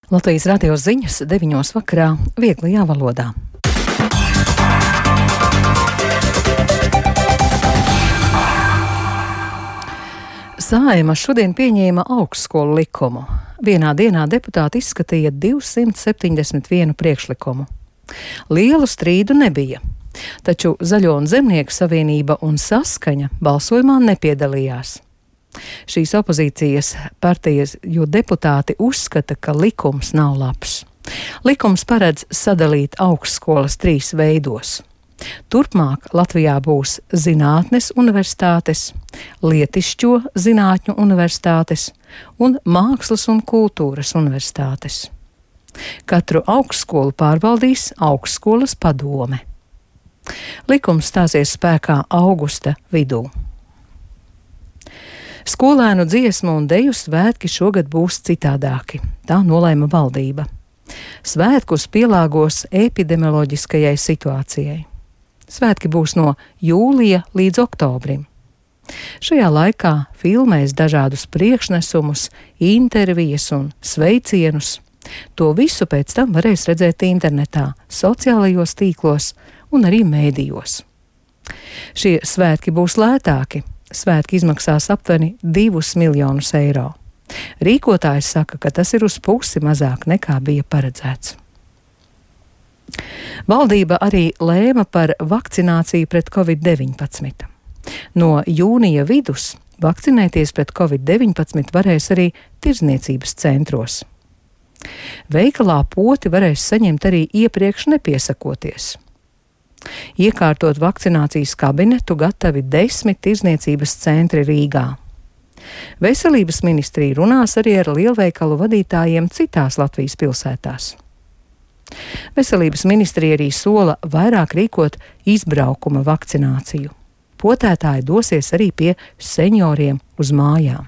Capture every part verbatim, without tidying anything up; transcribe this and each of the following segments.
Latvijas radio ziņas deviņos vakarā vieglajā valodā. Saeima šodien pieņēma augstskolu likumu. Vienā dienā deputāti izskatīja divsimt septiņdesmit vienu priekšlikumu. Lielu strīdu nebija, taču Zaļo un Zemnieku savienība un Saskaņa balsojumā nepiedalījās. Šīs opozīcijas partijas, jo deputāti uzskata, ka likums nav labs. Likums paredz sadalīt augstskolas trīs veidos. Turpmāk Latvijā būs Zinātnes universitātes, Lietišķo zinātņu universitātes un Mākslas un kultūras universitātes. Katru augstskolu pārvaldīs augstskolas padome. Likums stāsies spēkā augusta vidū. Skolēnu dziesmu un deju svētki šogad būs citādāki, tā nolēma valdība. Svētkus pielāgos epidemioloģiskajai situācijai. Svētki būs no jūlija līdz oktobrim. Šajā laikā filmēs dažādus priekšnesumus, intervijas un sveicienus. To visu pēc tam varēs redzēt internetā, sociālajos tīklos un arī mēdījos. Šie svētki būs lētāki. Svētki izmaksās aptuveni divus miljonus eiro. Rīkotājs saka, ka tas ir uz pusi mazāk nekā bija paredzēts. Valdība arī lēma par vakcināciju pret covid deviņpadsmit. No jūnija vidus vakcinēties pret covid deviņpadsmit varēs arī tirdzniecības centros. Veikalā poti varēs saņemt arī iepriekš nepiesakoties. Iekārtot vakcinācijas kabinetu gatavi desmit tirdzniecības centri Rīgā. Veselības ministrija runās arī ar lielveikalu vadītājiem citās Latvijas pilsētās. Veselības ministrija arī sola vairāk rīkot izbraukuma vakcināciju. Potētāji dosies arī pie senioriem uz mājām.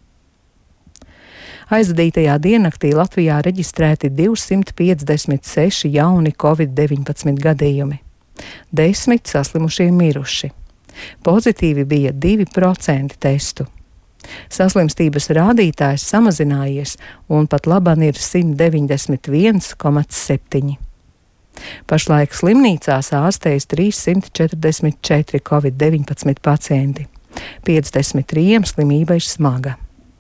Aizvadītajā diennaktī Latvijā reģistrēti divsimt piecdesmit seši jauni covid deviņpadsmit gadījumi. Desmit saslimušie miruši. Pozitīvi bija divi procenti testu. Saslimstības rādītājs samazinājies un pat laban ir simt deviņdesmit viens komats septiņi. Pašlaik slimnīcās ārstējas trīssimt četrdesmit četri covid deviņpadsmit pacienti. piecdesmit trīs slimība ir smaga.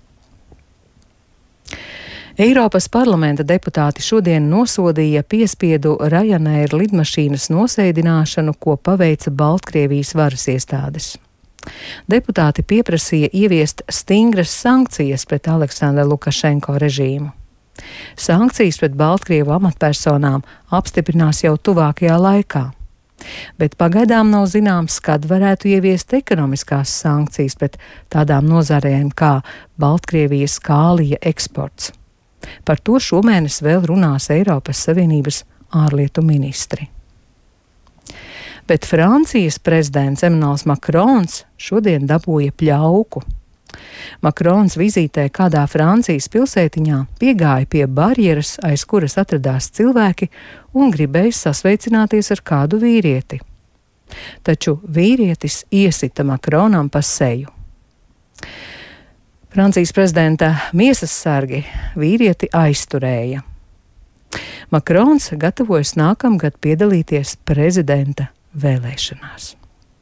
Eiropas parlamenta deputāti šodien nosodīja piespiedu Ryanair lidmašīnas nosēdināšanu, ko paveica Baltkrievijas varas iestādes. Deputāti pieprasīja ieviest stingras sankcijas pret Aleksandra Lukašenko režīmu. Sankcijas pret Baltkrievu amatpersonām apstiprinās jau tuvākajā laikā, bet pagaidām nav zināms, kad varētu ieviest ekonomiskās sankcijas pret tādām nozarēm kā Baltkrievijas kālija eksports. Par to šomēnes vēl runās Eiropas Savienības ārlietu ministri. Bet Francijas prezidents Emmanuels Makrons šodien dabūja pļauku. Makrons vizītē kādā Francijas pilsētiņā piegāja pie barjeras, aiz kuras atradās cilvēki un gribēja sasveicināties ar kādu vīrieti. Taču vīrietis iesita Makronam pa seju. Francijas prezidenta miesas sargi vīrieti aizturēja. Makrons gatavojas nākamgad piedalīties prezidenta vēlēšanās.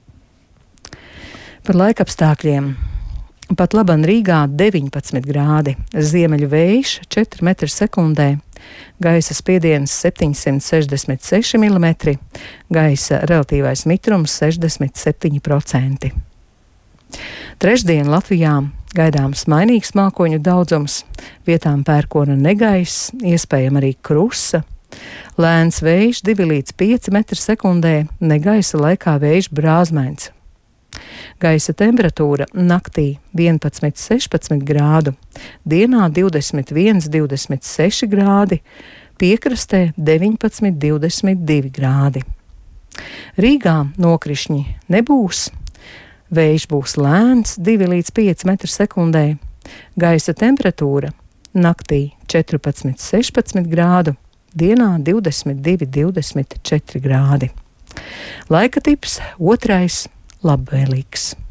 Par laikapstākļiem. Pat laban Rīgā deviņpadsmit grādi, ziemeļu vējš četri metri sekundē, gaisa spiediens septiņsimt sešdesmit seši milimetri, gaisa relatīvais mitrums sešdesmit septiņi procenti. Trešdien Latvijā gaidāms mainīgs mākoņu daudzums, vietām pērkona negaiss, iespējama arī krusa. Lēns vējš divi līdz pieci metri sekundē, negaisa laikā vējš brāzmains. Gaisa temperatūra naktī vienpadsmit sešpadsmit grādu, dienā divdesmit viens divdesmit seši grādi, piekrastē deviņpadsmit divdesmit divi grādi. Rīgā nokrišņi nebūs, vējš būs lēns divi līdz pieci metri sekundē, gaisa temperatūra naktī četrpadsmit sešpadsmit grādu, dienā divdesmit divi divdesmit četri grādi. Laika tips otrais labvēlīgs.